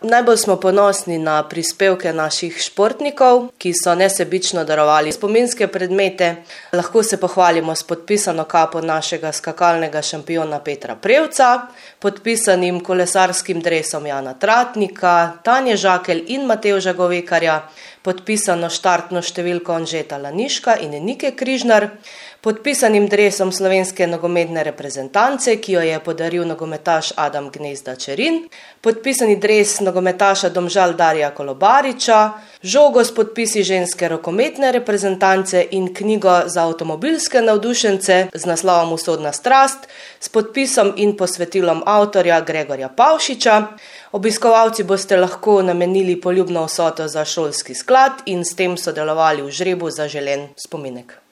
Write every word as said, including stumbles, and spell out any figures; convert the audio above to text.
Najbolj smo ponosni na prispevke naših športnikov, ki so nesebično darovali spominske predmete. Lahko se pohvalimo s podpisano kapo našega skakalnega šampiona Petra Prevca, podpisanim kolesarskim dresom Jana Tratnika, Tanje Žakelj in Matevža Govekarja, podpisano štartno številko Anžeta Laniška in Nike Križnar, podpisanim dresom slovenske nogometne reprezentance, ki jo je podaril nogometaš Adam Gnezda Čerin, podpisani dres nogometaša Domžal Darija Kolobariča, žogo s podpisi ženske rokometne reprezentance in knjigo za avtomobilske navdušence z naslovom Usodna strast s podpisom in posvetilom avtorja Gregorja Pavšiča. Obiskovalci boste lahko namenili poljubno vsoto za šolski sklad in s tem sodelovali v žrebu za želen spominek.